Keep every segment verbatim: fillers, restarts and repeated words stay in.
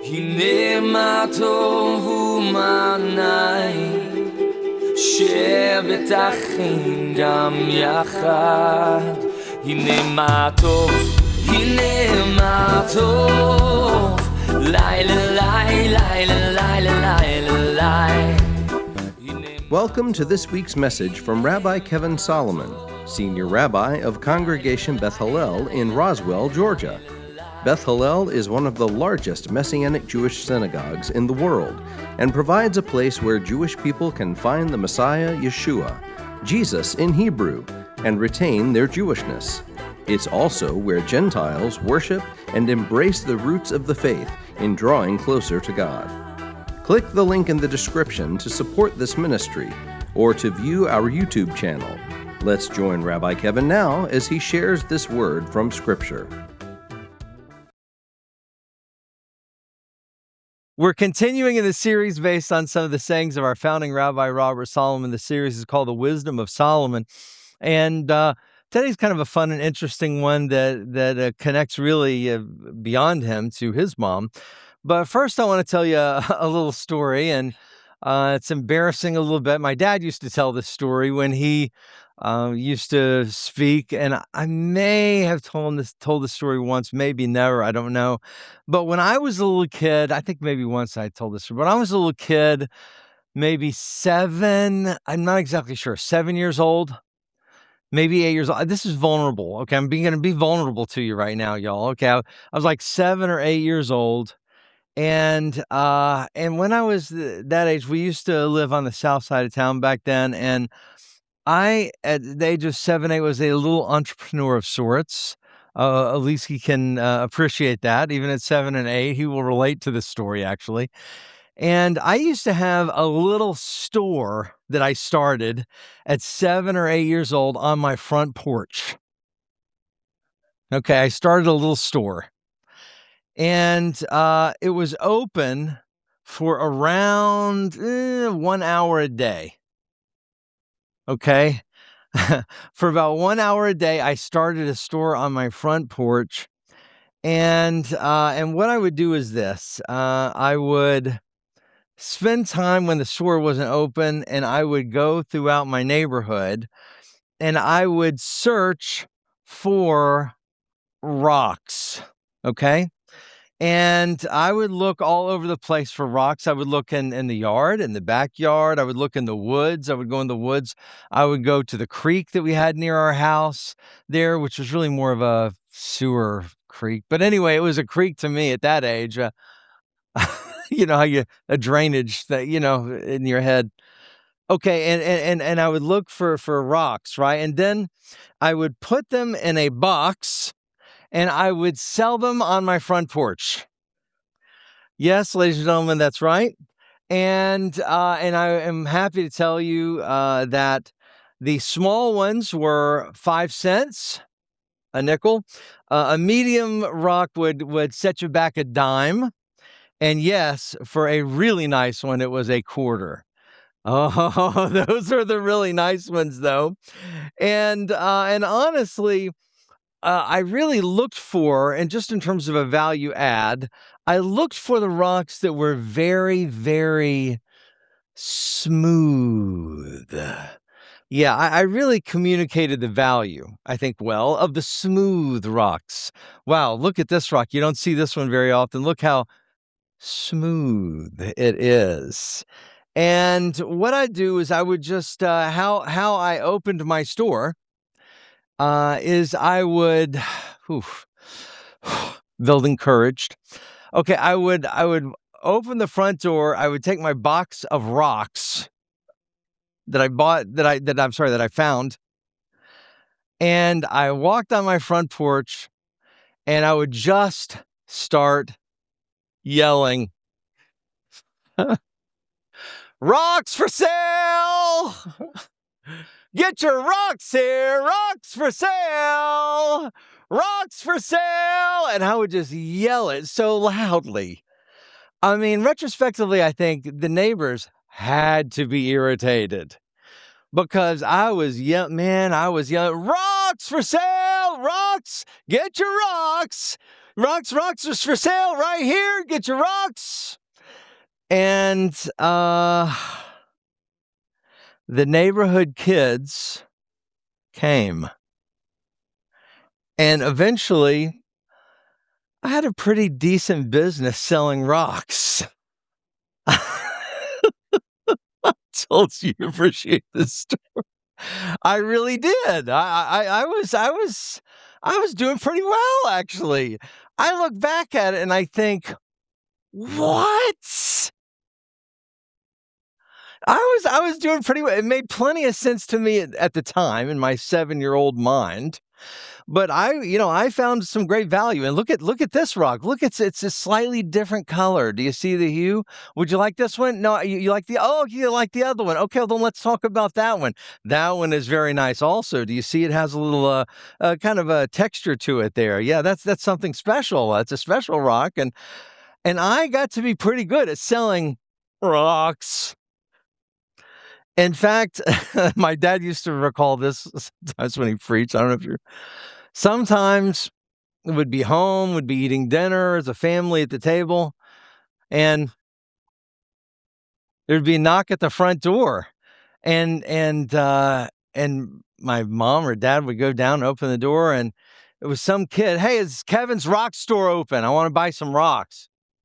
הנה מה טוב ומה נעים, שבת אחים גם יחד. הנה מה טוב, הנה מה טוב, לילה לילה לילה לילה לילה. Welcome to this week's message from Rabbi Kevin Solomon, Senior Rabbi of Congregation Beth Hallel in Roswell, Georgia. Beth Hallel is one of the largest Messianic Jewish synagogues in the world and provides a place where Jewish people can find the Messiah, Yeshua, Jesus in Hebrew, and retain their Jewishness. It's also where Gentiles worship and embrace the roots of the faith in drawing closer to God. Click the link in the description to support this ministry or to view our YouTube channel. Let's join Rabbi Kevin now as he shares this word from Scripture. We're continuing in the series based on some of the sayings of our founding Rabbi Robert Solomon. The series is called The Wisdom of Solomon. And uh, today's kind of a fun and interesting one that, that uh, connects really uh, beyond him to his mom. But first, I want to tell you a, a little story, and uh, it's embarrassing a little bit. My dad used to tell this story when he uh, used to speak, and I may have told this told the story once, maybe never, I don't know. But when I was a little kid, I think maybe once I told this story. When I was a little kid, maybe seven, I'm not exactly sure, seven years old, maybe eight years old. This is vulnerable, okay? I'm being going to be vulnerable to you right now, y'all, okay? I, I was like seven or eight years old. And uh, and when I was th- that age, we used to live on the south side of town back then. And I, at the age of seven, eight, was a little entrepreneur of sorts. Uh, at least he can uh, appreciate that. Even at seven and eight, he will relate to this story, actually. And I used to have a little store that I started at seven or eight years old on my front porch. Okay, I started a little store. And uh, it was open for around eh, one hour a day. Okay. For about one hour a day, I started a store on my front porch. And uh, and what I would do is this. Uh, I would spend time when the store wasn't open, and I would go throughout my neighborhood, and I would search for rocks. Okay. And I would look all over the place for rocks. I would look in, in the yard, in the backyard. I would look in the woods. I would go in the woods. I would go to the creek that we had near our house there, which was really more of a sewer creek. But anyway, it was a creek to me at that age. Uh, you know how you, a drainage that, you know, in your head. Okay, and, and, and I would look for, for rocks, right? And then I would put them in a box, and I would sell them on my front porch. Yes, ladies and gentlemen, that's right. And uh, and I am happy to tell you uh, that the small ones were five cents, a nickel. Uh, a medium rock would, would set you back a dime. And yes, for a really nice one, it was a quarter. Oh, those are the really nice ones, though. And uh, and honestly, Uh, I really looked for, and just in terms of a value add, I looked for the rocks that were very, very smooth. Yeah, I, I really communicated the value, I think, well, of the smooth rocks. Wow, look at this rock. You don't see this one very often. Look how smooth it is. And what I do is I would just, uh, how, how I opened my store, Uh, is I would, oof, building courage. Okay, I would I would open the front door. I would take my box of rocks that I bought, that I that I'm sorry that I found, and I walked on my front porch, and I would just start yelling, "Rocks for sale! Get your rocks here! Rocks for sale! Rocks for sale!" And I would just yell it so loudly. I mean, retrospectively, I think the neighbors had to be irritated because I was yelling, man, I was yelling, "Rocks for sale! Rocks! Get your rocks! rocks, rocks is for sale right here. Get your rocks. And uh, the neighborhood kids came. And eventually, I had a pretty decent business selling rocks. I told you you appreciate this story. I really did. I, I, I was, I was, I was doing pretty well, actually. I look back at it and I think, what? I was, I was doing pretty well. It made plenty of sense to me at, at the time in my seven-year-old mind. But I, you know, I found some great value. And look at look at this rock. Look, it's it's a slightly different color. Do you see the hue? Would you like this one? No, you, you like the oh, you like the other one. Okay, well, then let's talk about that one. That one is very nice. Also, do you see it has a little uh, uh kind of a texture to it there? Yeah, that's that's something special. It's a special rock, and and I got to be pretty good at selling rocks. In fact, my dad used to recall this sometimes when he preached. I don't know if you're. Sometimes would be home, would be eating dinner as a family at the table, and there'd be a knock at the front door, and and uh, and my mom or dad would go down and open the door, and it was some kid. Hey, is Kevin's rock store open? I want to buy some rocks.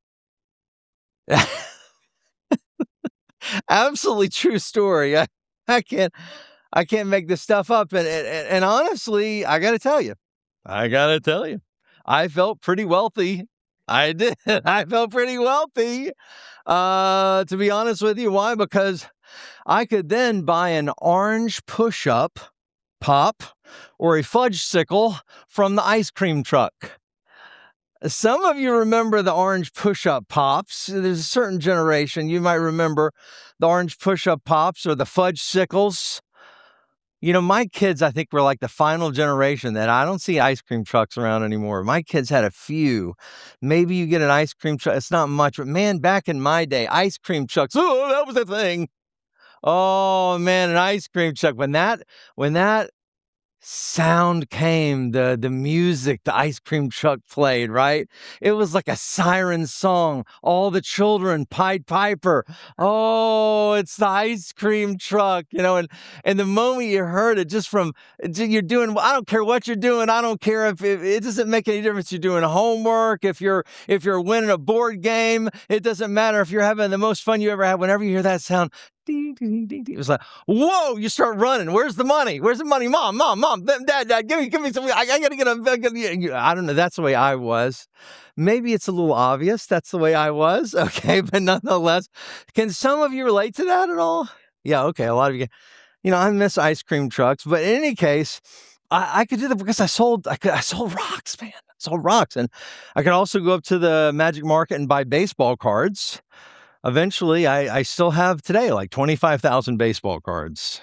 Absolutely true story. I, I can't. I can't make this stuff up. And, and, and honestly, I got to tell you, I got to tell you, I felt pretty wealthy. I did. I felt pretty wealthy, uh, to be honest with you. Why? Because I could then buy an orange push-up pop or a fudge sickle from the ice cream truck. Some of you remember the orange push-up pops. There's a certain generation. You might remember the orange push-up pops or the fudge sickles. You know, my kids, I think, were like the final generation that I don't see ice cream trucks around anymore. My kids had a few. Maybe you get an ice cream truck. It's not much, but man, back in my day, ice cream trucks, oh, that was a thing. Oh, man, an ice cream truck. When that, when that sound came, the the music, the ice cream truck played, right? It was like a siren song. All the children, Pied Piper. Oh, it's the ice cream truck, you know, and and the moment you heard it, just from you're doing, I don't care what you're doing. I don't care if, if it doesn't make any difference. You're doing homework, if you're if you're winning a board game, it doesn't matter if you're having the most fun you ever had. Whenever you hear that sound, ding, ding, ding, ding, it was like, whoa, you start running. Where's the money? Where's the money? Mom, mom, mom, dad, dad, give me, give me some. I, I gotta get a, I don't know. That's the way I was. Maybe it's a little obvious. That's the way I was. Okay. But nonetheless, can some of you relate to that at all? Yeah. Okay. A lot of you, you know, I miss ice cream trucks, but in any case, I, I could do that because I sold, I could, I sold rocks, man. I sold rocks. And I could also go up to the Magic Market and buy baseball cards. Eventually, I, I still have today like twenty-five thousand baseball cards.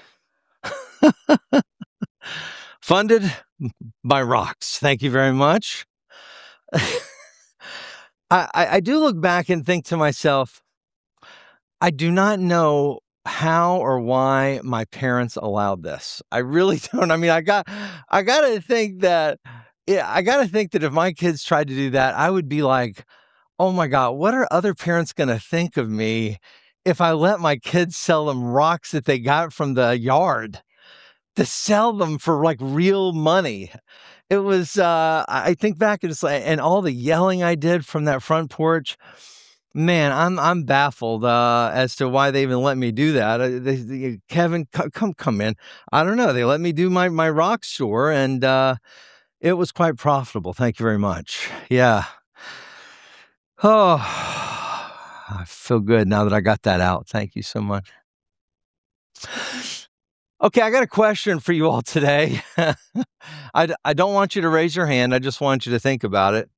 Funded by rocks. Thank you very much. I, I, I do look back and think to myself, I do not know how or why my parents allowed this. I really don't. I mean, I got, I got to think that, yeah, I got to think that if my kids tried to do that, I would be like, oh my God, what are other parents going to think of me if I let my kids sell them rocks that they got from the yard, to sell them for like real money? It was, uh, I think back and it's like, and all the yelling I did from that front porch, man, I'm, I'm baffled, uh, as to why they even let me do that. Uh, they, they, Kevin, c- come, come in. I don't know. They let me do my, my rock store, and, uh, it was quite profitable. Thank you very much. Yeah. Oh, I feel good now that I got that out. Thank you so much. Okay, I got a question for you all today. I, d- I don't want you to raise your hand. I just want you to think about it.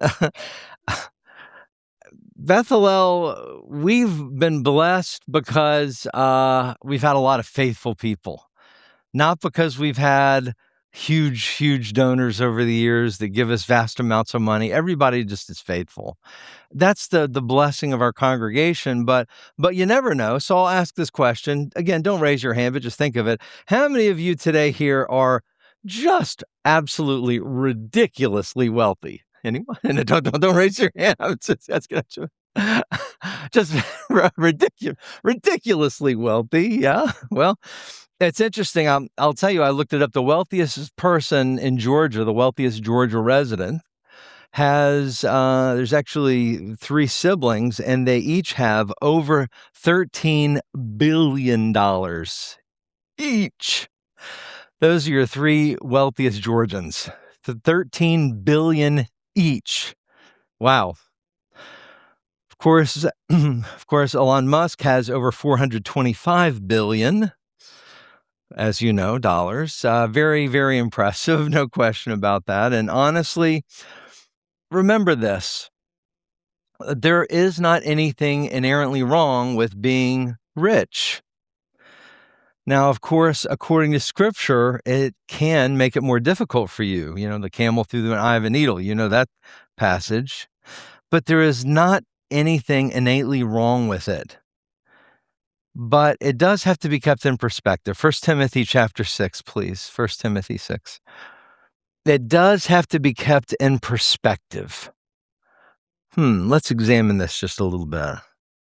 Bethel, we've been blessed because uh, we've had a lot of faithful people, not because we've had huge, huge donors over the years that give us vast amounts of money. Everybody just is faithful. That's the the blessing of our congregation, but but you never know. So I'll ask this question. Again, don't raise your hand, but just think of it. How many of you today here are just absolutely ridiculously wealthy? Anyone? And don't, don't, don't raise your hand. Just, that's gonna, just ridiculous, ridiculously wealthy. Yeah. Well, it's interesting. I'll, I'll tell you, I looked it up. The wealthiest person in Georgia, the wealthiest Georgia resident, has, uh, there's actually three siblings, and they each have over thirteen billion dollars each. Those are your three wealthiest Georgians. thirteen billion dollars each. Wow. Of course, of course, Elon Musk has over four hundred twenty-five billion dollars, as you know, dollars. Uh, very, very impressive. No question about that. And honestly, remember this. There is not anything inherently wrong with being rich. Now, of course, according to Scripture, it can make it more difficult for you. You know, the camel through the eye of a needle. You know that passage. But there is not anything innately wrong with it. But it does have to be kept in perspective. First Timothy chapter six, please. First Timothy six. It does have to be kept in perspective. Hmm, let's examine this just a little bit.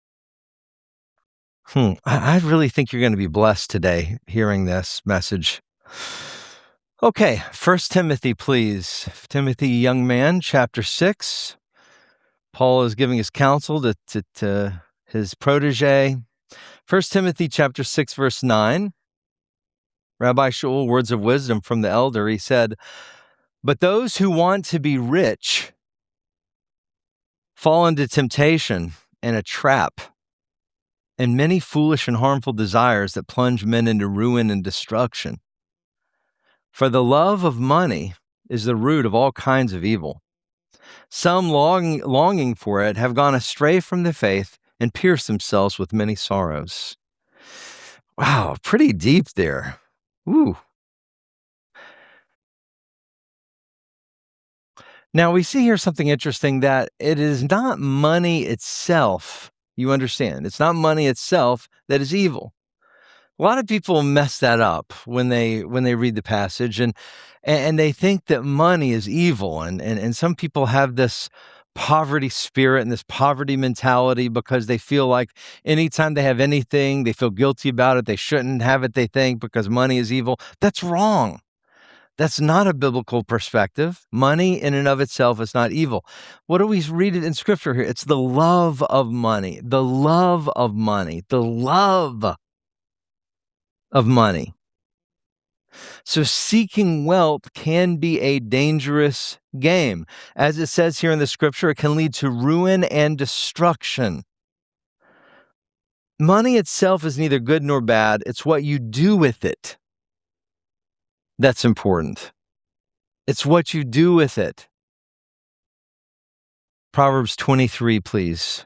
Hmm, I, I really think you're going to be blessed today hearing this message. Okay, First Timothy, please. Timothy, young man, chapter six. Paul is giving his counsel to, to, to his protege. First Timothy chapter six, verse nine. Rabbi Shaul, words of wisdom from the elder, he said, "But those who want to be rich fall into temptation and a trap, and many foolish and harmful desires that plunge men into ruin and destruction. For the love of money is the root of all kinds of evil. Some longing, longing for it have gone astray from the faith and pierced themselves with many sorrows." Wow, pretty deep there. Ooh. Now, we see here something interesting, that it is not money itself. You understand, it's not money itself that is evil. A lot of people mess that up when they when they read the passage, and and they think that money is evil. And, and, and some people have this poverty spirit and this poverty mentality because they feel like anytime they have anything, they feel guilty about it. They shouldn't have it, they think, because money is evil. That's wrong. That's not a biblical perspective. Money in and of itself is not evil. What do we read it in Scripture here? It's the love of money, the love of money, the love of money. So seeking wealth can be a dangerous game. As it says here in the Scripture, it can lead to ruin and destruction. Money itself is neither good nor bad. It's what you do with it that's important. It's what you do with it. Proverbs twenty-three, please.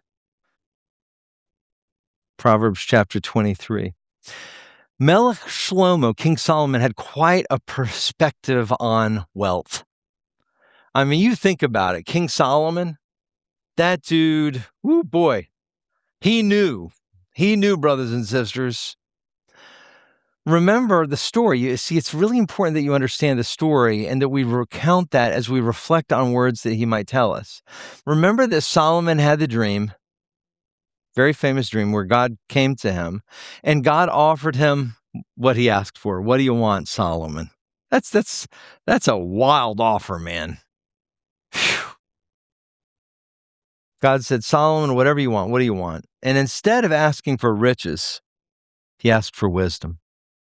Proverbs chapter twenty-three. Melech Shlomo, King Solomon, had quite a perspective on wealth. I mean, you think about it. King Solomon, that dude, whoo boy, he knew. He knew, brothers and sisters. Remember the story. You see, it's really important that you understand the story and that we recount that as we reflect on words that he might tell us. Remember that Solomon had the dream, very famous dream, where God came to him and God offered him what he asked for. What do you want, Solomon? That's that's that's a wild offer, man. Whew. God said, Solomon, whatever you want, what do you want? And instead of asking for riches, he asked for wisdom.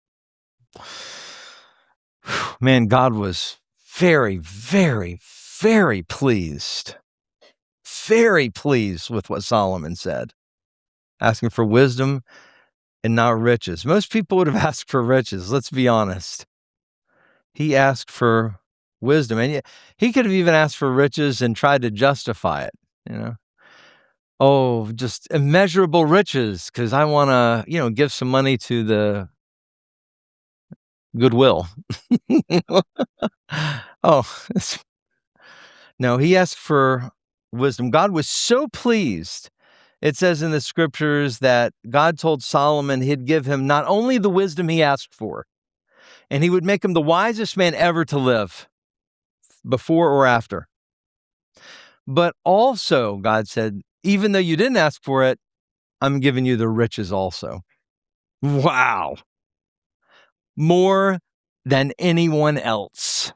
Man, God was very, very, very pleased. Very pleased with what Solomon said. Asking for wisdom and not riches. Most people would have asked for riches, let's be honest. He asked for wisdom. And he could have even asked for riches and tried to justify it, you know. Oh, just immeasurable riches, because I want to, you know, give some money to the Goodwill. oh, no, he asked for wisdom. God was so pleased. It says in the Scriptures that God told Solomon he'd give him not only the wisdom he asked for, and he would make him the wisest man ever to live, before or after. But also, God said, even though you didn't ask for it, I'm giving you the riches also. Wow. More than anyone else.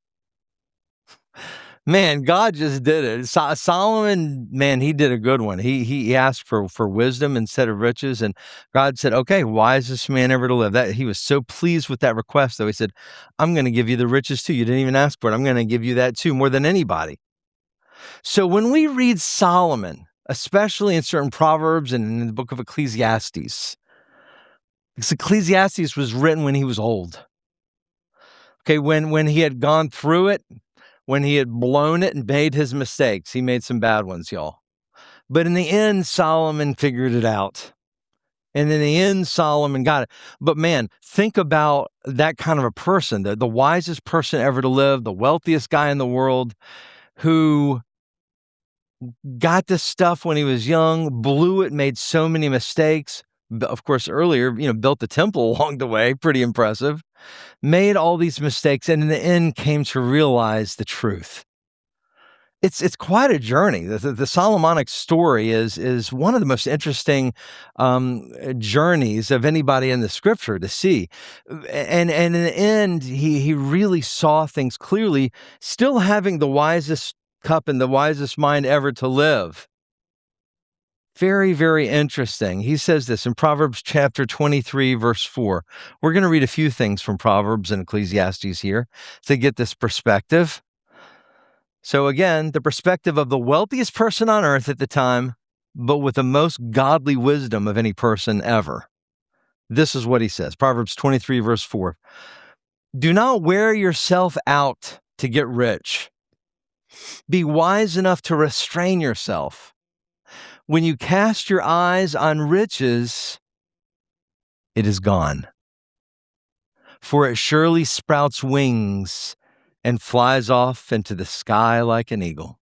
Man, God just did it. So- Solomon, man, he did a good one. He, he asked for, for wisdom instead of riches. And God said, okay, wisest man ever to live. That he was so pleased with that request, though. He said, I'm going to give you the riches too. You didn't even ask for it. I'm going to give you that too, more than anybody. So when we read Solomon, especially in certain Proverbs and in the book of Ecclesiastes, because Ecclesiastes was written when he was old. Okay, when, when he had gone through it, when he had blown it and made his mistakes. He made some bad ones, y'all. But in the end, Solomon figured it out. And in the end, Solomon got it. But man, think about that kind of a person, the, the wisest person ever to live, the wealthiest guy in the world, who got this stuff when he was young, blew it, made so many mistakes. Of course, earlier, you know, built the temple along the way, pretty impressive. Made all these mistakes, and in the end came to realize the truth. It's it's quite a journey. The, the, the Solomonic story is is one of the most interesting um, journeys of anybody in the Scripture to see, and and in the end, he he really saw things clearly, still having the wisest cup and the wisest mind ever to live. Very, very interesting. He says this in Proverbs chapter twenty-three, verse four. We're going to read a few things from Proverbs and Ecclesiastes here to get this perspective. So again, the perspective of the wealthiest person on earth at the time, but with the most godly wisdom of any person ever. This is what he says, Proverbs twenty-three, verse four. Do not wear yourself out to get rich. Be wise enough to restrain yourself. When you cast your eyes on riches, it is gone. For it surely sprouts wings and flies off into the sky like an eagle.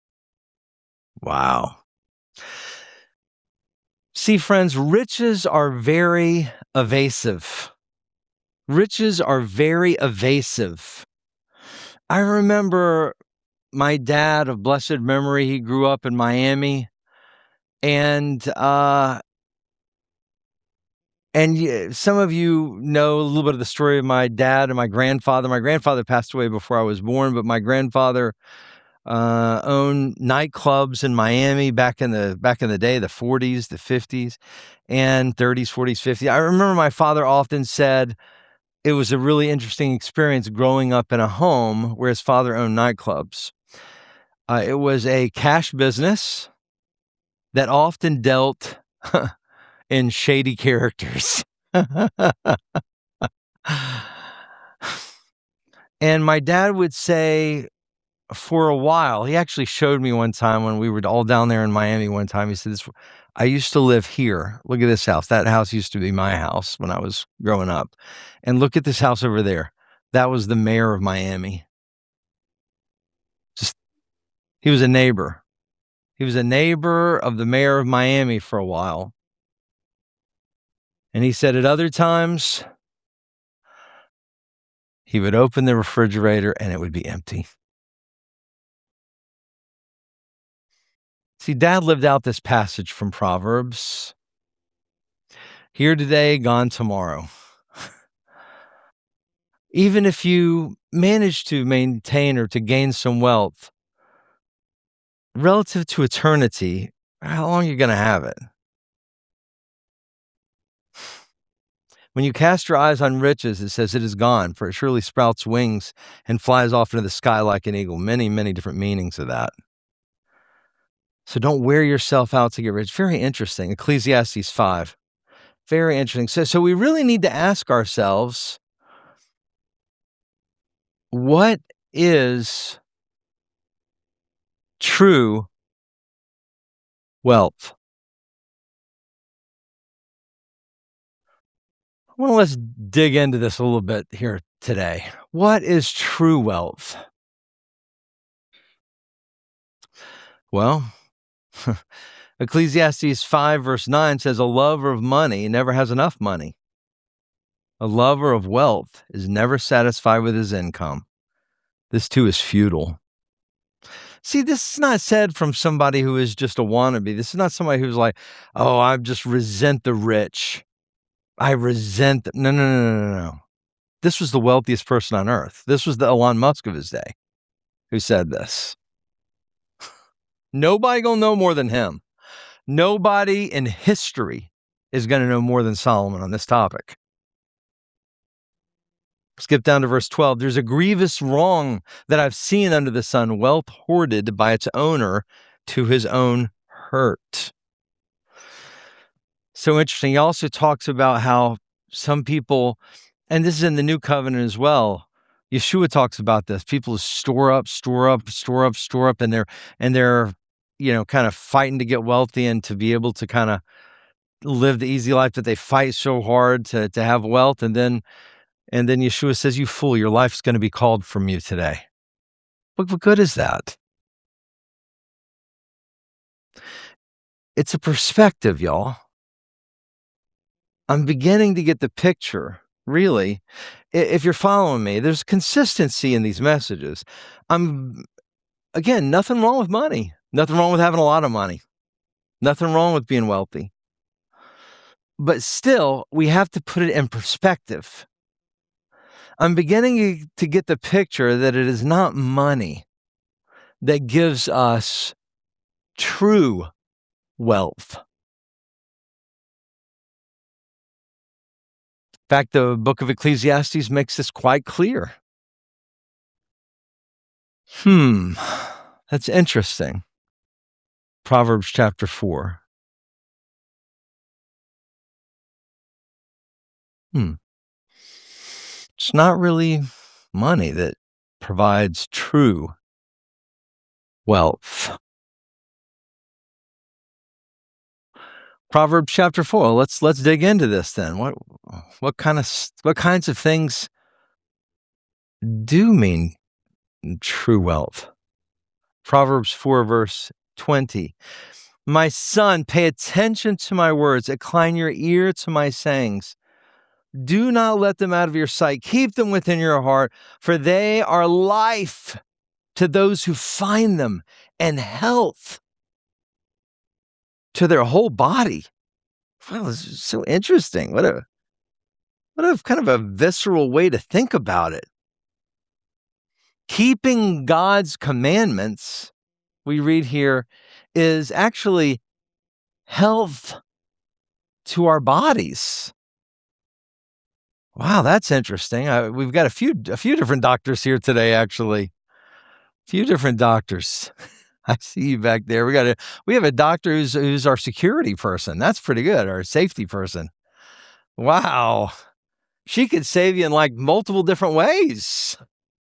Wow. See, friends, riches are very evasive. Riches are very evasive. I remember my dad of blessed memory, he grew up in Miami. And uh, and some of you know a little bit of the story of my dad and my grandfather. My grandfather passed away before I was born, but my grandfather uh, owned nightclubs in Miami back in the back in the day, the forties, the fifties, and thirties, forties, fifties. I remember my father often said it was a really interesting experience growing up in a home where his father owned nightclubs. Uh, it was a cash business that often dealt in shady characters. And my dad would say for a while, he actually showed me one time when we were all down there in Miami one time, he said, this, I used to live here. Look at this house. That house used to be my house when I was growing up. And look at this house over there. That was the mayor of Miami. Just, he was a neighbor. He was a neighbor of the mayor of Miami for a while. And he said at other times, he would open the refrigerator and it would be empty. See, Dad lived out this passage from Proverbs. Here today, gone tomorrow. Even if you manage to maintain or to gain some wealth, relative to eternity, how long are you going to have it? When you cast your eyes on riches, it says it is gone, for it surely sprouts wings and flies off into the sky like an eagle. Many, many different meanings of that. So don't wear yourself out to get rich. Very interesting. Ecclesiastes five. Very interesting. So, so we really need to ask ourselves, what is true wealth? Well, let's dig into this a little bit here today. What is true wealth? Well, Ecclesiastes five verse nine says, a lover of money never has enough money. A lover of wealth is never satisfied with his income. This too is futile. See, this is not said from somebody who is just a wannabe. This is not somebody who's like, oh, I just resent the rich. I resent them. No, no, no, no, no, no. This was the wealthiest person on earth. This was the Elon Musk of his day who said this. Nobody gonna know more than him. Nobody in history is going to know more than Solomon on this topic. Skip down to verse twelve. There's a grievous wrong that I've seen under the sun, wealth hoarded by its owner to his own hurt. So interesting. He also talks about how some people, and this is in the New Covenant as well, Yeshua talks about this. People store up, store up, store up, store up, and they're and they're, you know, kind of fighting to get wealthy and to be able to kind of live the easy life, that they fight so hard to to have wealth, and then and then Yeshua says, "You fool, your life's going to be called from you today." What, what good is that? It's a perspective, y'all. I'm beginning to get the picture. Really, if you're following me, there's consistency in these messages. I'm, again, nothing wrong with money. Nothing wrong with having a lot of money. Nothing wrong with being wealthy. But still, we have to put it in perspective. I'm beginning to get the picture that it is not money that gives us true wealth. In fact, the book of Ecclesiastes makes this quite clear. Hmm, that's interesting. Proverbs chapter four. Hmm. It's not really money that provides true wealth. Proverbs chapter four. Let's let's dig into this then. What what kind of what kinds of things do mean true wealth? Proverbs four, verse twenty. My son, pay attention to my words, incline your ear to my sayings. Do not let them out of your sight. Keep them within your heart, for they are life to those who find them, and health to their whole body. Wow, this is so interesting. What a what a kind of a visceral way to think about it. Keeping God's commandments, we read here, is actually health to our bodies. Wow, that's interesting. Uh, we've got a few a few different doctors here today, actually. A few different doctors. I see you back there. We got a we have a doctor who's who's our security person. That's pretty good. Our safety person. Wow. She could save you in like multiple different ways.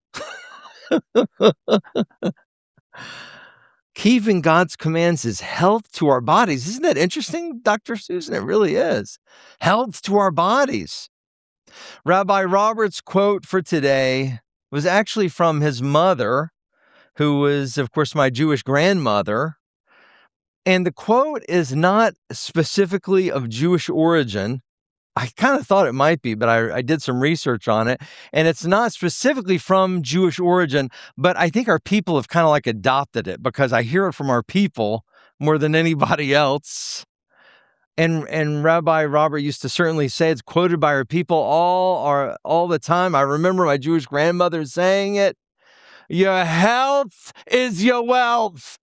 Keeping God's commands is health to our bodies. Isn't that interesting, Doctor Susan? It really is. Health to our bodies. Rabbi Robert's quote for today was actually from his mother, who was, of course, my Jewish grandmother. And the quote is not specifically of Jewish origin. I kind of thought it might be, but I, I did some research on it. And it's not specifically from Jewish origin, but I think our people have kind of like adopted it because I hear it from our people more than anybody else. And and Rabbi Robert used to certainly say it's quoted by our people all are all the time. I remember my Jewish grandmother saying it. Your health is your wealth.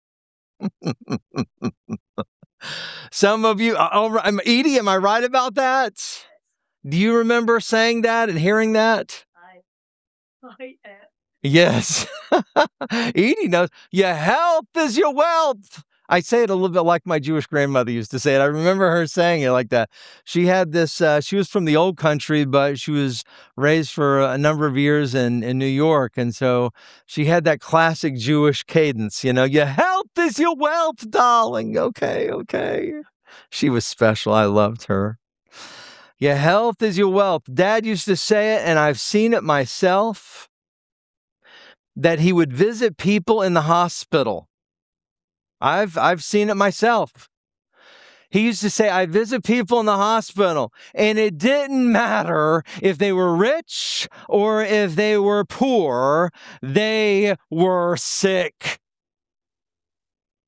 Some of you, oh, Edie, am I right about that? Do you remember saying that and hearing that? I, I am. Yes. Edie knows. Your health is your wealth. I say it a little bit like my Jewish grandmother used to say it. I remember her saying it like that. She had this, uh, she was from the old country, but she was raised for a number of years in, in New York. And so she had that classic Jewish cadence, you know, your health is your wealth, darling. Okay, okay. She was special. I loved her. Your health is your wealth. Dad used to say it, and I've seen it myself, that he would visit people in the hospital. I've I've seen it myself. He used to say, I visit people in the hospital, and it didn't matter if they were rich or if they were poor, they were sick.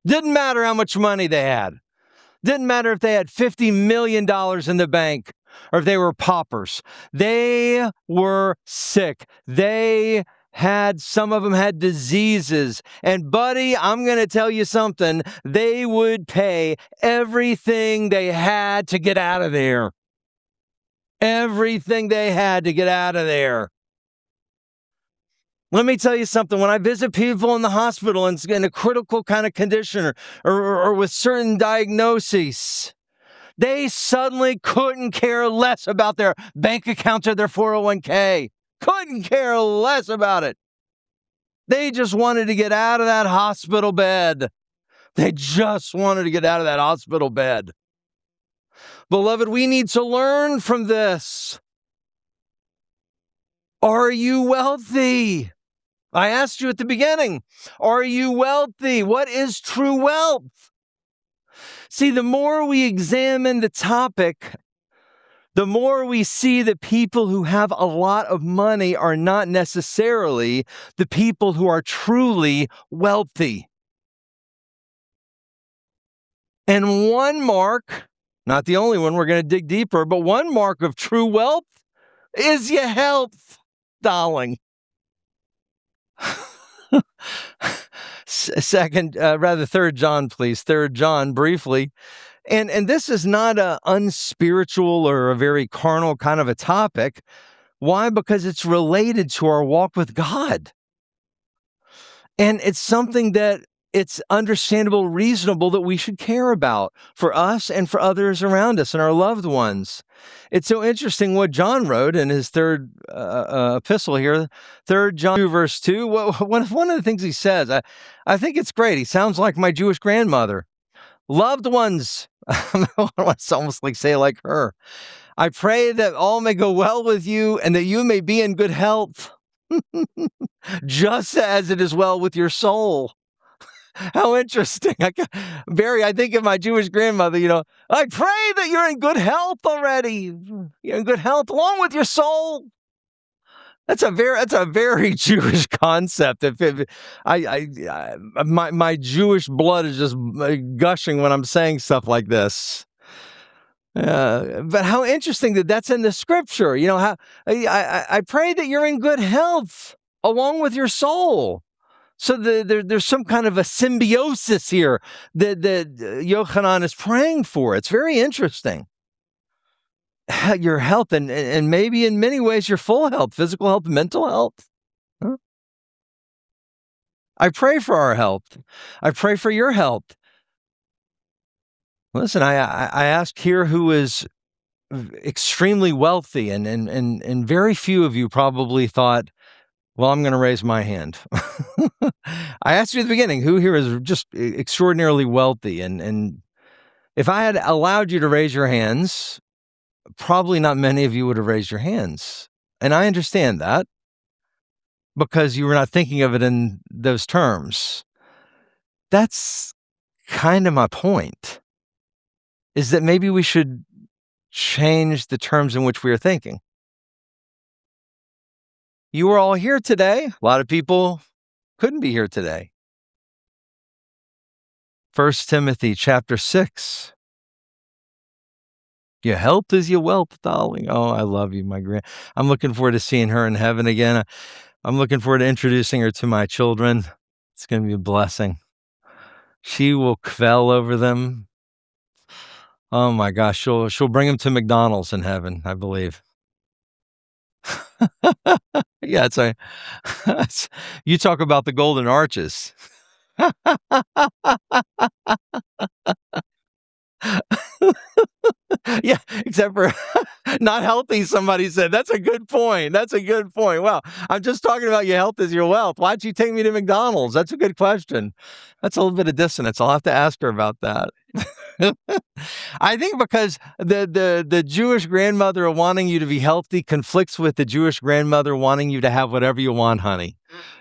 Didn't matter how much money they had. Didn't matter if they had fifty million dollars in the bank or if they were paupers. They were sick. They had, some of them had diseases. And buddy, I'm going to tell you something. They would pay everything they had to get out of there. Everything they had to get out of there. Let me tell you something. When I visit people in the hospital and in a critical kind of condition or, or, or with certain diagnoses, they suddenly couldn't care less about their bank account or their four oh one k. Couldn't care less about it. They just wanted to get out of that hospital bed. They just wanted to get out of that hospital bed. Beloved, we need to learn from this. Are you wealthy? I asked you at the beginning, are you wealthy? What is true wealth? See, the more we examine the topic, the more we see that people who have a lot of money are not necessarily the people who are truly wealthy. And one mark, not the only one, we're going to dig deeper, but one mark of true wealth is your health, darling. Second, uh, rather third John, please. Third John, briefly. And, and this is not an unspiritual or a very carnal kind of a topic. Why? Because it's related to our walk with God. And it's something that it's understandable, reasonable that we should care about for us and for others around us and our loved ones. It's so interesting what John wrote in his third uh, uh, epistle here, third John two, verse two. One, one of the things he says, I, I think it's great. He sounds like my Jewish grandmother. Loved ones, I want to almost like say like her. I pray that all may go well with you and that you may be in good health, just as it is well with your soul. How interesting. I, Barry, I think of my Jewish grandmother, you know, I pray that you're in good health already. You're in good health along with your soul. That's a very, that's a very Jewish concept. If, if I, I, I, my, my Jewish blood is just gushing when I'm saying stuff like this. Uh, but how interesting that that's in the scripture. You know, how I, I, I pray that you're in good health along with your soul. So the, there, there's some kind of a symbiosis here that, that Yochanan is praying for. It's very interesting. Your health, and, and maybe in many ways your full health, physical health, mental health. Huh? I pray for our health. I pray for your health. Listen, I, I, I ask here who is extremely wealthy, and, and, and, and very few of you probably thought, well, I'm going to raise my hand. I asked you at the beginning, who here is just extraordinarily wealthy? And, and if I had allowed you to raise your hands, probably not many of you would have raised your hands. And I understand that because you were not thinking of it in those terms. That's kind of my point, is that maybe we should change the terms in which we are thinking. You are all here today. A lot of people couldn't be here today. First Timothy chapter six. Your health is your wealth, darling. Oh, I love you, my grand. I'm looking forward to seeing her in heaven again. I'm looking forward to introducing her to my children. It's going to be a blessing. She will quell over them. Oh my gosh, she'll she'll bring them to McDonald's in heaven, I believe. Yeah, it's a. It's, you talk about the golden arches. Yeah, except for not healthy, somebody said. That's a good point. That's a good point. Well, I'm just talking about your health is your wealth. Why'd you take me to McDonald's? That's a good question. That's a little bit of dissonance. I'll have to ask her about that. I think because the, the, the Jewish grandmother wanting you to be healthy conflicts with the Jewish grandmother wanting you to have whatever you want, honey.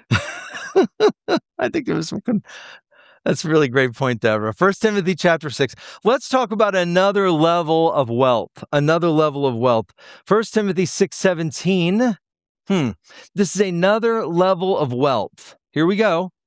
I think there was some... Con- That's a really great point, Deborah. First Timothy chapter six. Let's talk about another level of wealth. Another level of wealth. First Timothy six seventeen. Hmm. This is another level of wealth. Here we go.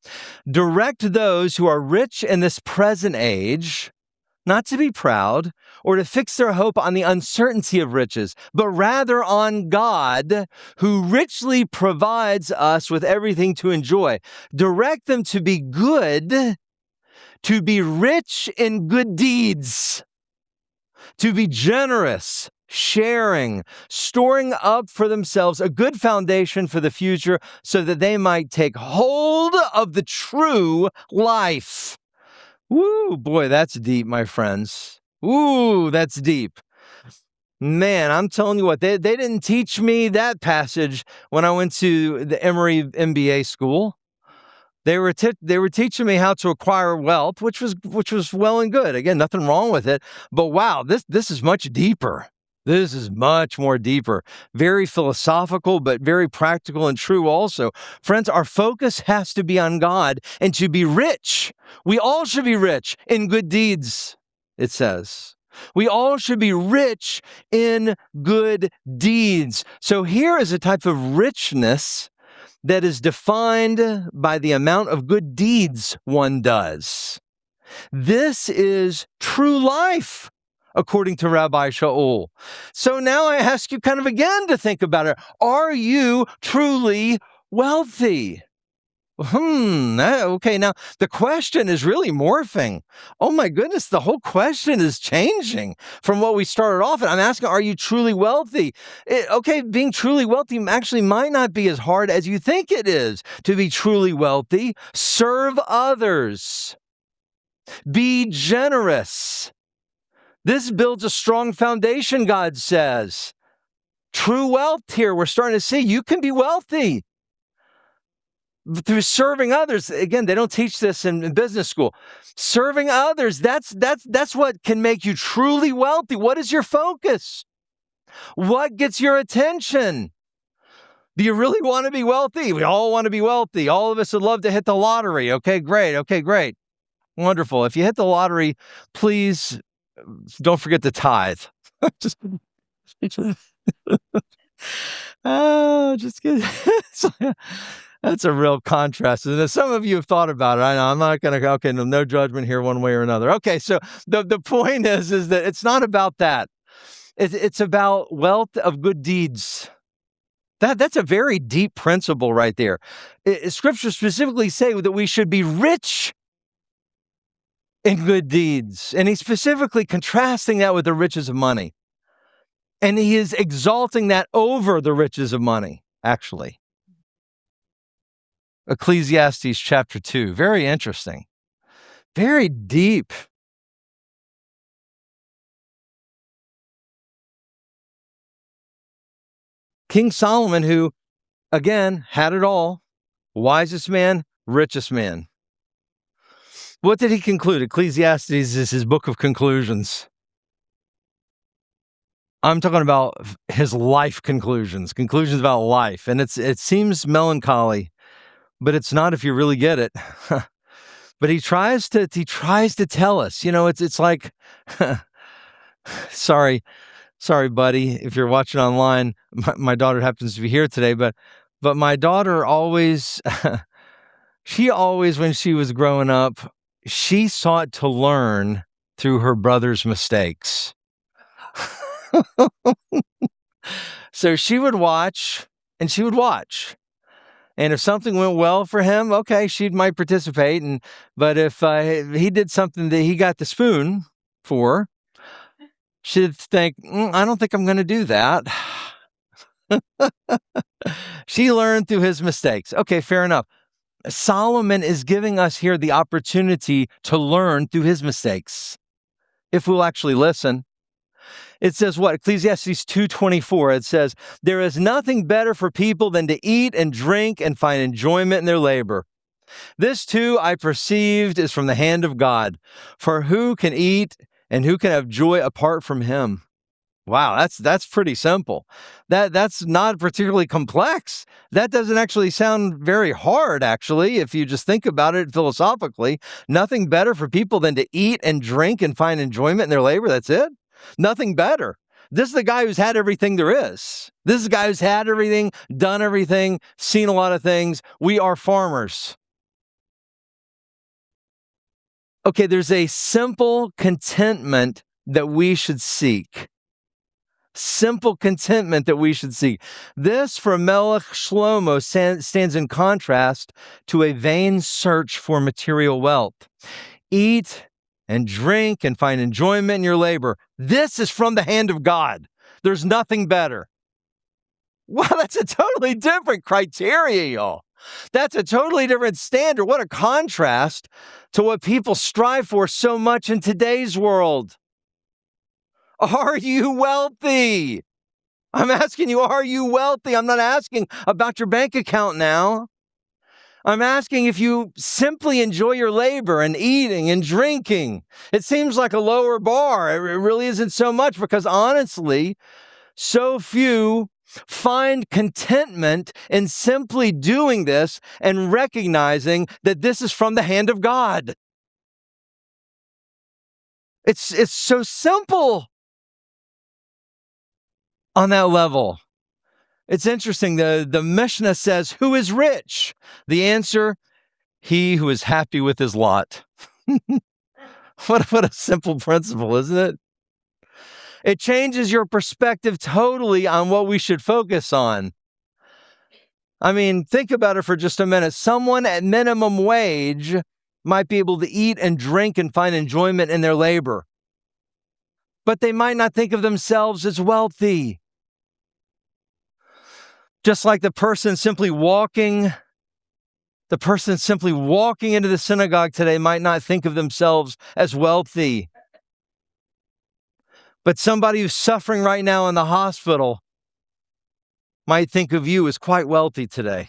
Direct those who are rich in this present age, not to be proud or to fix their hope on the uncertainty of riches, but rather on God, who richly provides us with everything to enjoy. Direct them to be good, to be rich in good deeds, to be generous, sharing, storing up for themselves a good foundation for the future so that they might take hold of the true life. Woo, boy, that's deep, my friends. Ooh, that's deep. Man, I'm telling you what, they, they didn't teach me that passage when I went to the Emory M B A school. They were t- they were teaching me how to acquire wealth, which was which was well and good. Again, nothing wrong with it. But wow, this this is much deeper. This is much more deeper. Very philosophical, but very practical and true also. Friends, our focus has to be on God and to be rich. We all should be rich in good deeds, it says. We all should be rich in good deeds. So here is a type of richness that is defined by the amount of good deeds one does. This is true life, according to Rabbi Shaul. So now I ask you kind of again to think about it. Are you truly wealthy? Hmm, okay, now the question is really morphing. Oh my goodness, the whole question is changing from what we started off. And I'm asking, are you truly wealthy? It, okay, being truly wealthy actually might not be as hard as you think it is to be truly wealthy. Serve others. Be generous. This builds a strong foundation, God says. True wealth here, we're starting to see you can be wealthy through serving others. Again, they don't teach this in, in business school. Serving others, that's that's that's what can make you truly wealthy. What is your focus? What gets your attention? Do you really want to be wealthy? We all want to be wealthy. All of us would love to hit the lottery. Okay, great. Okay, great. Wonderful. If you hit the lottery, please don't forget to tithe. Just oh, just kidding. That's a real contrast. And some of you have thought about it. I know I'm not going to, okay, no, no judgment here one way or another. Okay, so the, the point is, is that it's not about that. It's, it's about wealth of good deeds. That, that's a very deep principle right there. It, Scripture specifically say that we should be rich in good deeds. And he's specifically contrasting that with the riches of money. And he is exalting that over the riches of money, actually. Ecclesiastes chapter two, very interesting, very deep. King Solomon, who, again, had it all, wisest man, richest man. What did he conclude? Ecclesiastes is his book of conclusions. I'm talking about his life conclusions, conclusions about life. And it's it seems melancholy, but it's not if you really get it. But he tries to he tries to tell us, you know, it's it's like, sorry, sorry, buddy, if you're watching online, my, my daughter happens to be here today, but but my daughter always, she always, when she was growing up, she sought to learn through her brother's mistakes. So she would watch and she would watch. And if something went well for him, okay, she might participate. And but if uh, he did something that he got the spoon for, she'd think, mm, I don't think I'm going to do that. She learned through his mistakes. Okay, fair enough. Solomon is giving us here the opportunity to learn through his mistakes, if we'll actually listen. It says what? Ecclesiastes two twenty-four, it says, there is nothing better for people than to eat and drink and find enjoyment in their labor. This too I perceived is from the hand of God. For who can eat and who can have joy apart from him? Wow, that's that's pretty simple. That that's not particularly complex. That doesn't actually sound very hard, actually, if you just think about it philosophically. Nothing better for people than to eat and drink and find enjoyment in their labor. That's it. Nothing better. This is the guy who's had everything there is. This is the guy who's had everything, done everything, seen a lot of things. We are farmers. Okay, there's a simple contentment that we should seek. Simple contentment that we should seek. This, for Melech Shlomo, stands in contrast to a vain search for material wealth. Eat and drink and find enjoyment in your labor. This is from the hand of God. There's nothing better. Wow, that's a totally different criteria, y'all. That's a totally different standard. What a contrast to what people strive for so much in today's world. Are you wealthy? I'm asking you, are you wealthy? I'm not asking about your bank account now. I'm asking if you simply enjoy your labor and eating and drinking. It seems like a lower bar. It really isn't so much because honestly, so few find contentment in simply doing this and recognizing that this is from the hand of God. It's, it's so simple on that level. It's interesting. The, the Mishnah says, who is rich? The answer, he who is happy with his lot. what, what a simple principle, isn't it? It changes your perspective totally on what we should focus on. I mean, think about it for just a minute. Someone at minimum wage might be able to eat and drink and find enjoyment in their labor, but they might not think of themselves as wealthy. Just like the person simply walking, the person simply walking into the synagogue today might not think of themselves as wealthy. But somebody who's suffering right now in the hospital might think of you as quite wealthy today.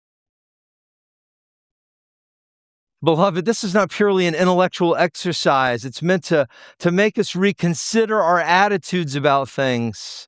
Beloved, this is not purely an intellectual exercise. It's meant to, to make us reconsider our attitudes about things.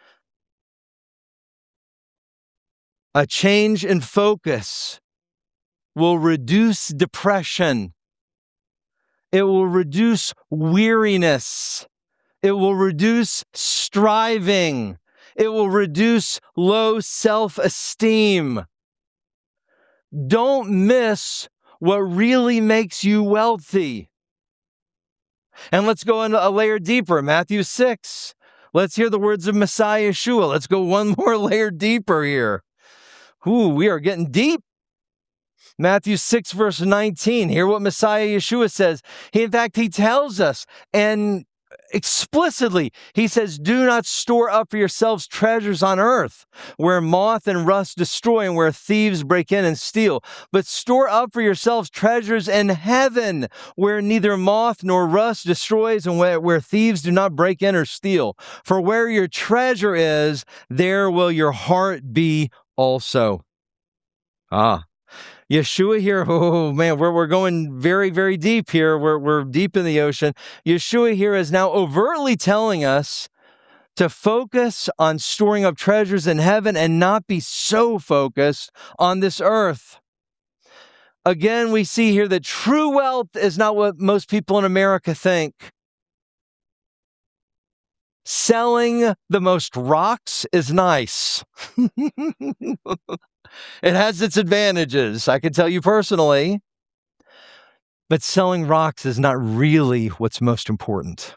A change in focus will reduce depression. It will reduce weariness. It will reduce striving. It will reduce low self-esteem. Don't miss what really makes you wealthy. And let's go a layer deeper. Matthew six. Let's hear the words of Messiah Yeshua. Let's go one more layer deeper here. Ooh, we are getting deep. Matthew six, verse nineteen. Hear what Messiah Yeshua says. He, in fact, he tells us, and explicitly, he says, do not store up for yourselves treasures on earth, where moth and rust destroy and where thieves break in and steal. But store up for yourselves treasures in heaven, where neither moth nor rust destroys and where, where thieves do not break in or steal. For where your treasure is, there will your heart be also. Ah. Yeshua here, oh man, we're, we're going very, very deep here. We're, we're deep in the ocean. Yeshua here is now overtly telling us to focus on storing up treasures in heaven and not be so focused on this earth. Again, we see here that true wealth is not what most people in America think. Selling the most rocks is nice. It has its advantages, I can tell you personally. But selling rocks is not really what's most important.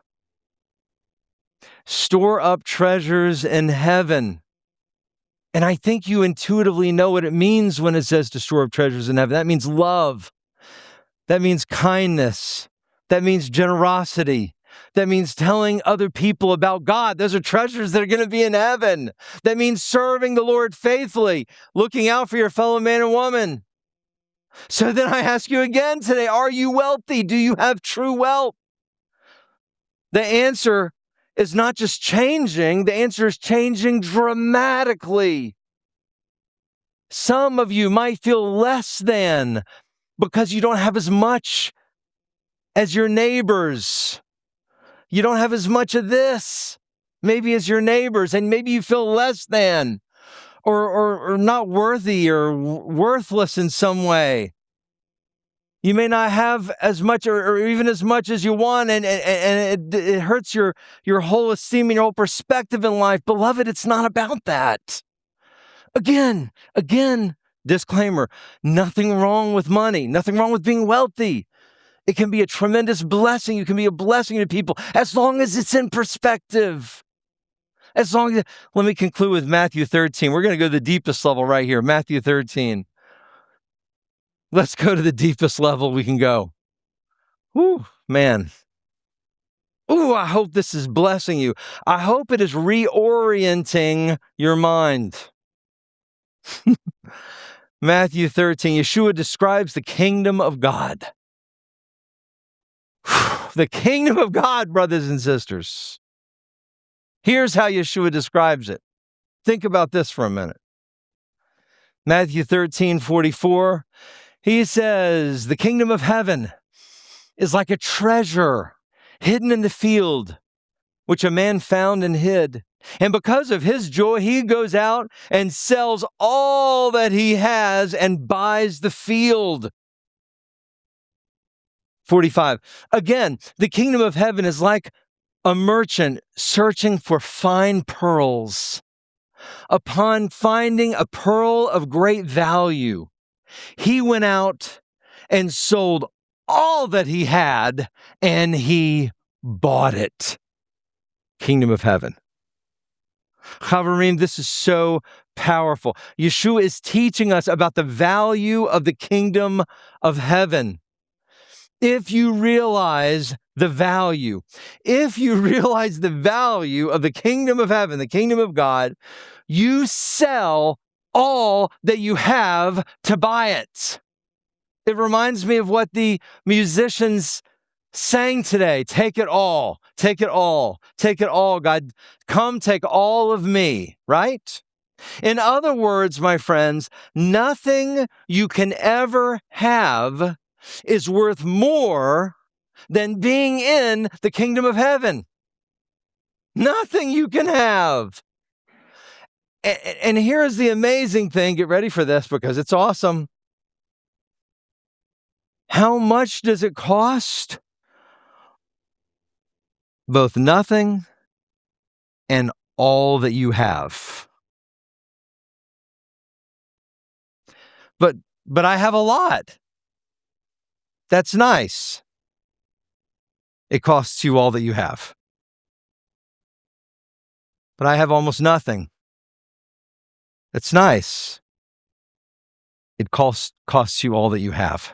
Store up treasures in heaven. And I think you intuitively know what it means when it says to store up treasures in heaven. That means love. That means kindness. That means generosity. That means telling other people about God. Those are treasures that are going to be in heaven. That means serving the Lord faithfully, looking out for your fellow man and woman. So then I ask you again today, are you wealthy? Do you have true wealth? The answer is not just changing. The answer is changing dramatically. Some of you might feel less than because you don't have as much as your neighbors. You don't have as much of this, maybe as your neighbors, and maybe you feel less than or, or, or not worthy or w- worthless in some way. You may not have as much or, or even as much as you want, and, and, and it, it hurts your, your whole esteem and your whole perspective in life. Beloved, it's not about that. Again, again, disclaimer, nothing wrong with money, nothing wrong with being wealthy. It can be a tremendous blessing. You can be a blessing to people as long as it's in perspective. As long as, let me conclude with Matthew thirteen. We're going to go to the deepest level right here. Matthew thirteen. Let's go to the deepest level we can go. Whew, man. Ooh, I hope this is blessing you. I hope it is reorienting your mind. Matthew thirteen, Yeshua describes the kingdom of God. The kingdom of God, brothers and sisters. Here's how Yeshua describes it. Think about this for a minute. Matthew thirteen forty-four, he says, the kingdom of heaven is like a treasure hidden in the field, which a man found and hid. And because of his joy, he goes out and sells all that he has and buys the field. forty-five, again, the kingdom of heaven is like a merchant searching for fine pearls. Upon finding a pearl of great value, he went out and sold all that he had, and he bought it. Kingdom of heaven. Chavarim, this is so powerful. Yeshua is teaching us about the value of the kingdom of heaven. If you realize the value, if you realize the value of the kingdom of heaven, the kingdom of God, you sell all that you have to buy it. It reminds me of what the musicians sang today. Take it all, take it all, take it all, God. Come take all of me, right? In other words, my friends, nothing you can ever have is worth more than being in the kingdom of heaven. Nothing you can have. And, and here's the amazing thing. Get ready for this because it's awesome. How much does it cost? Both nothing and all that you have. But but I have a lot. That's nice. It costs you all that you have. But I have almost nothing. That's nice. It costs costs you all that you have.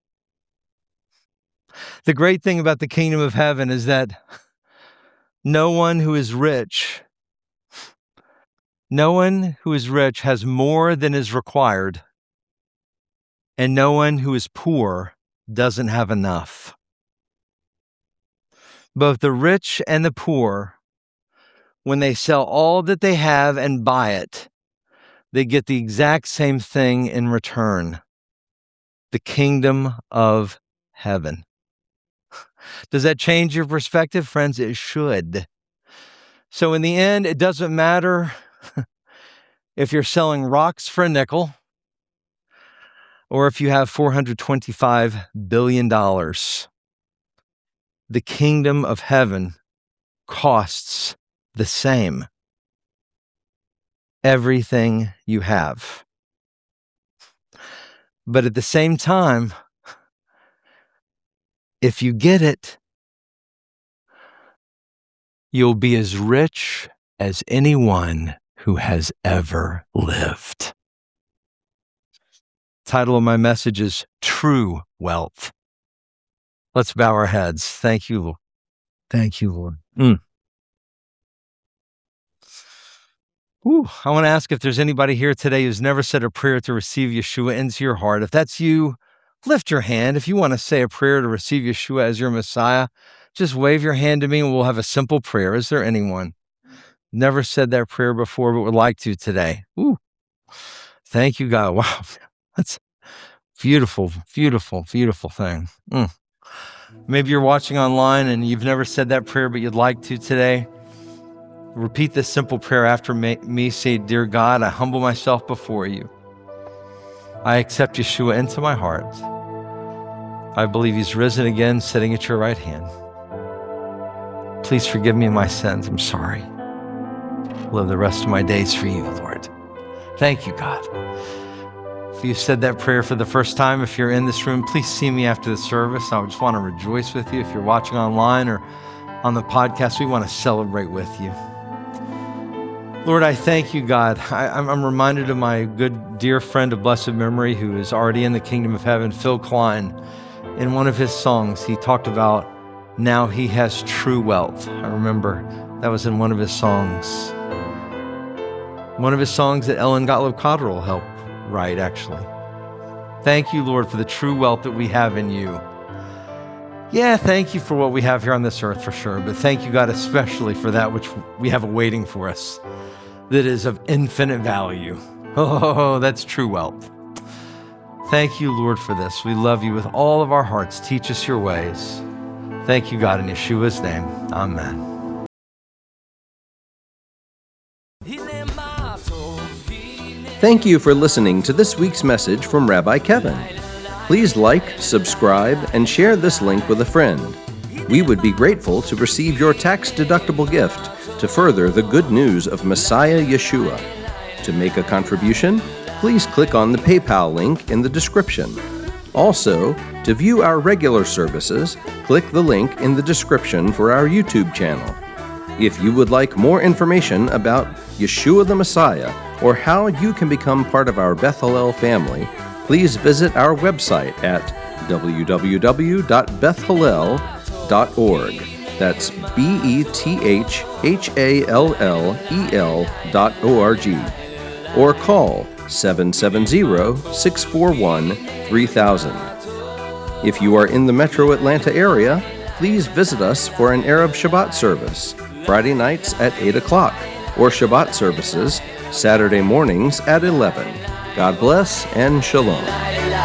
The great thing about the kingdom of heaven is that no one who is rich, no one who is rich has more than is required, and no one who is poor doesn't have enough. Both the rich and the poor, when they sell all that they have and buy it, they get the exact same thing in return: the kingdom of heaven. Does that change your perspective, friends? It should. So in the end, it doesn't matter if you're selling rocks for a nickel or if you have four hundred twenty-five billion dollars. The kingdom of heaven costs the same. Everything you have. But at the same time, if you get it, you'll be as rich as anyone who has ever lived. Title of my message is True Wealth. Let's bow our heads. Thank you, Lord. Thank you, Lord. Mm. Ooh, I want to ask if there's anybody here today who's never said a prayer to receive Yeshua into your heart. If that's you, lift your hand. If you want to say a prayer to receive Yeshua as your Messiah, just wave your hand to me and we'll have a simple prayer. Is there anyone? Never said that prayer before, but would like to today. Ooh, thank you, God. Wow, that's beautiful, beautiful, beautiful thing. Mm. Maybe you're watching online and you've never said that prayer, but you'd like to today. Repeat this simple prayer after me. Say, Dear God, I humble myself before you. I accept Yeshua into my heart. I believe he's risen again, sitting at your right hand. Please forgive me my sins. I'm sorry. Live the rest of my days for you, Lord. Thank you, God, If you said that prayer for the first time, if you're in this room, please see me after the service. I just want to rejoice with you. If you're watching online or on the podcast, we want to celebrate with you. Lord, I thank you, God. I, I'm, I'm reminded of my good, dear friend of blessed memory who is already in the kingdom of heaven, Phil Klein. In one of his songs, he talked about now he has true wealth. I remember that was in one of his songs. One of his songs that Ellen Gottlieb Cotterill helped write, actually. Thank you, Lord, for the true wealth that we have in you. Yeah, thank you for what we have here on this earth for sure, but thank you, God, especially for that which we have awaiting for us that is of infinite value. Oh, that's true wealth. Thank you, Lord, for this. We love you with all of our hearts. Teach us your ways. Thank you, God, in Yeshua's name. Amen. Thank you for listening to this week's message from Rabbi Kevin. Please like, subscribe, and share this link with a friend. We would be grateful to receive your tax-deductible gift to further the good news of Messiah Yeshua. To make a contribution, please click on the PayPal link in the description. Also, to view our regular services, click the link in the description for our YouTube channel. If you would like more information about Yeshua the Messiah or how you can become part of our Beth Hallel family, please visit our website at w w w dot beth hallel dot org. That's B E T H H A L L E L dot O R G. Or call seven seven zero, six four one, three thousand. If you are in the metro Atlanta area, please visit us for an Arab Shabbat service, Friday nights at eight o'clock, or Shabbat services, Saturday mornings at eleven. God bless and shalom.